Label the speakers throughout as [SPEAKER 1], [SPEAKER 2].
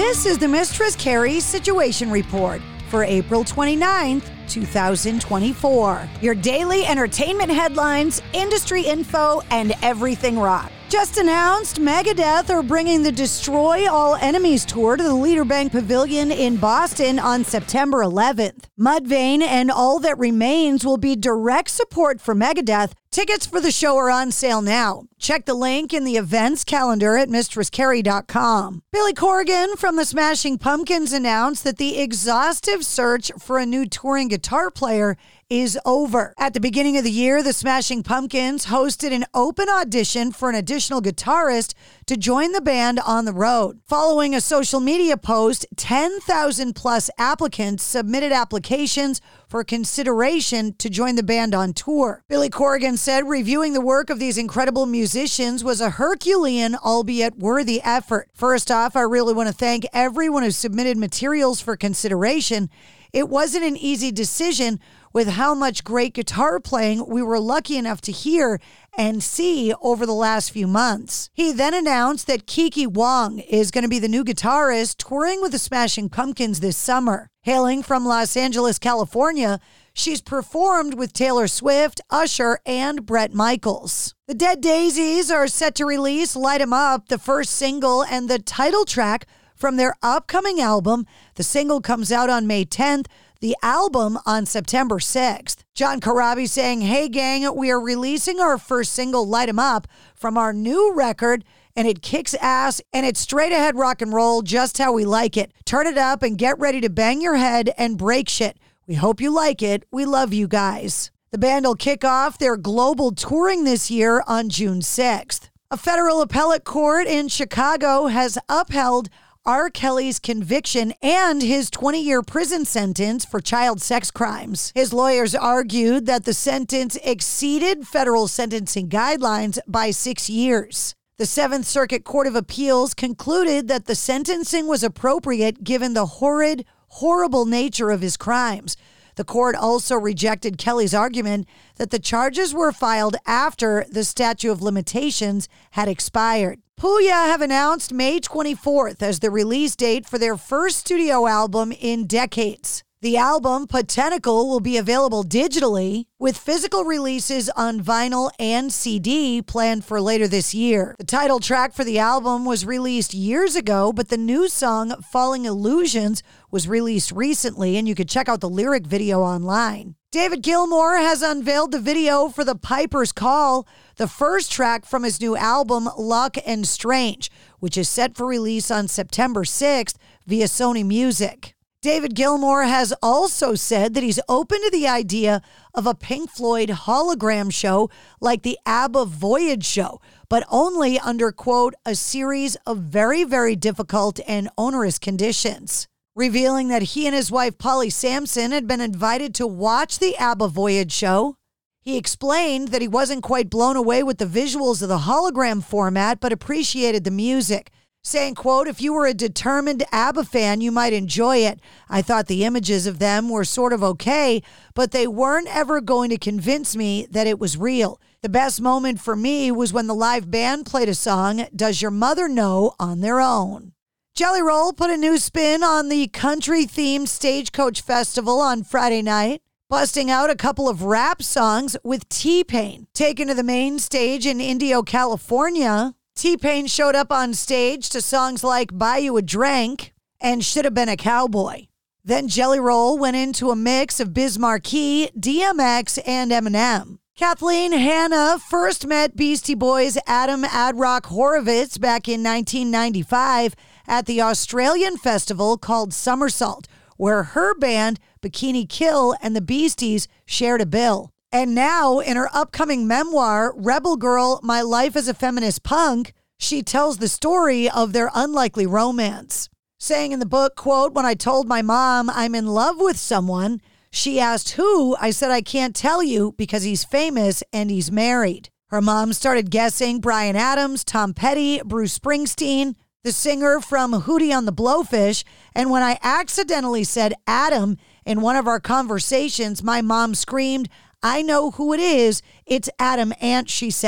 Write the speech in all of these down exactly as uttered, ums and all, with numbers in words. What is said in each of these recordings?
[SPEAKER 1] This is the Mistress Carrie Situation Report for April twenty-ninth, two thousand twenty-four. Your daily entertainment headlines, industry info, and everything rock. Just announced, Megadeth are bringing the Destroy All Enemies tour to the Leader Bank Pavilion in Boston on September eleventh. Mudvayne and All That Remains will be direct support for Megadeth. Tickets for the show are on sale now. Check the link in the events calendar at mistress carrie dot com. Billy Corgan from the Smashing Pumpkins announced that the exhaustive search for a new touring guitar player is over. At the beginning of the year, the Smashing Pumpkins hosted an open audition for an additional guitarist to join the band on the road. Following a social media post, ten thousand plus applicants submitted applications for consideration to join the band on tour. Billy Corgan said reviewing the work of these incredible musicians was a Herculean, albeit worthy effort. First off, I really want to thank everyone who submitted materials for consideration. It wasn't an easy decision with how much great guitar playing we were lucky enough to hear and see over the last few months. He then announced that Kiki Wong is going to be the new guitarist touring with the Smashing Pumpkins this summer. Hailing from Los Angeles, California, she's performed with Taylor Swift, Usher, and Bret Michaels. The Dead Daisies are set to release Light 'Em Up, the first single and the title track from their upcoming album. The single comes out on May tenth, the album on September sixth. John Corabi saying, "Hey gang, we are releasing our first single, Light 'Em Up, from our new record, and it kicks ass, and it's straight ahead rock and roll, just how we like it. Turn it up and get ready to bang your head and break shit. We hope you like it. We love you guys." The band will kick off their global touring this year on June sixth. A federal appellate court in Chicago has upheld R. Kelly's conviction and his twenty-year prison sentence for child sex crimes. His lawyers argued that the sentence exceeded federal sentencing guidelines by six years. The Seventh Circuit Court of Appeals concluded that the sentencing was appropriate given the horrid, horrible nature of his crimes. The court also rejected Kelly's argument that the charges were filed after the statute of limitations had expired. Puya have announced May twenty-fourth as the release date for their first studio album in decades. The album, Potentical, will be available digitally, with physical releases on vinyl and C D planned for later this year. The title track for the album was released years ago, but the new song, Falling Illusions, was released recently, and you could check out the lyric video online. David Gilmour has unveiled the video for The Piper's Call, the first track from his new album, Luck and Strange, which is set for release on September sixth via Sony Music. David Gilmour has also said that he's open to the idea of a Pink Floyd hologram show like the ABBA Voyage show, but only under, quote, a series of very, very difficult and onerous conditions. Revealing that he and his wife Polly Sampson had been invited to watch the ABBA Voyage show, he explained that he wasn't quite blown away with the visuals of the hologram format, but appreciated the music. Saying, quote, "If you were a determined ABBA fan, you might enjoy it. I thought the images of them were sort of okay, but they weren't ever going to convince me that it was real. The best moment for me was when the live band played a song, Does Your Mother Know, on their own." Jelly Roll put a new spin on the country-themed Stagecoach Festival on Friday night, busting out a couple of rap songs with T-Pain. Taken to the main stage in Indio, California, T-Pain showed up on stage to songs like Buy You a Drink and Should Have Been a Cowboy. Then Jelly Roll went into a mix of Biz Markie, D M X, and Eminem. Kathleen Hanna first met Beastie Boys' Adam Adrock Horowitz back in nineteen ninety-five at the Australian festival called Somersault, where her band, Bikini Kill, and the Beasties shared a bill. And now, in her upcoming memoir, Rebel Girl, My Life as a Feminist Punk, she tells the story of their unlikely romance. Saying in the book, quote, "When I told my mom I'm in love with someone, she asked who. I said, I can't tell you because he's famous and he's married." Her mom started guessing Bryan Adams, Tom Petty, Bruce Springsteen, the singer from Hootie on the Blowfish. And when I accidentally said Adam in one of our conversations, my mom screamed, "I know who it is. It's Adam Ant," she said.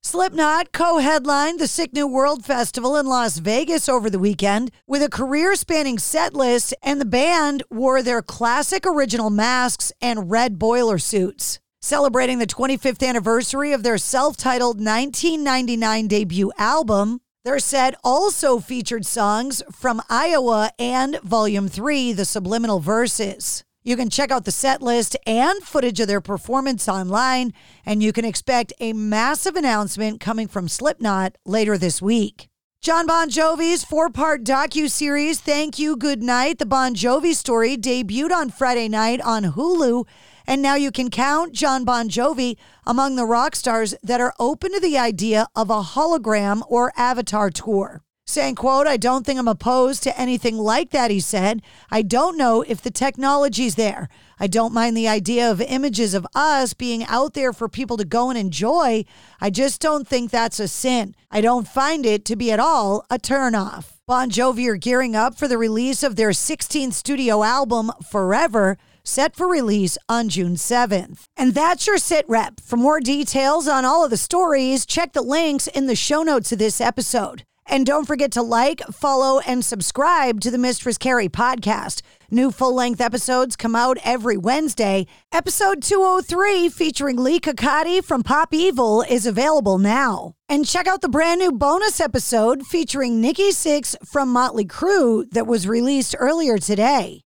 [SPEAKER 1] Slipknot co-headlined the Sick New World Festival in Las Vegas over the weekend with a career-spanning set list, and the band wore their classic original masks and red boiler suits. Celebrating the twenty-fifth anniversary of their self-titled nineteen ninety-nine debut album, their set also featured songs from Iowa and Volume three, The Subliminal Verses. You can check out the set list and footage of their performance online, and you can expect a massive announcement coming from Slipknot later this week. Jon Bon Jovi's four-part docuseries, Thank You, Good Night, The Bon Jovi Story, debuted on Friday night on Hulu, and now you can count Jon Bon Jovi among the rock stars that are open to the idea of a hologram or avatar tour. Saying, quote, I don't think I'm opposed to anything like that, he said. I don't know if the technology's there. I don't mind the idea of images of us being out there for people to go and enjoy. I just don't think that's a sin. I don't find it to be at all a turnoff. Bon Jovi are gearing up for the release of their sixteenth studio album, Forever, set for release on June seventh. And that's your sit rep. For more details on all of the stories, check the links in the show notes of this episode. And don't forget to like, follow, and subscribe to the Mistress Carrie podcast. New full-length episodes come out every Wednesday. Episode two oh three, featuring Lee Kakati from Pop Evil, is available now. And check out the brand new bonus episode featuring Nikki Sixx from Motley Crue that was released earlier today.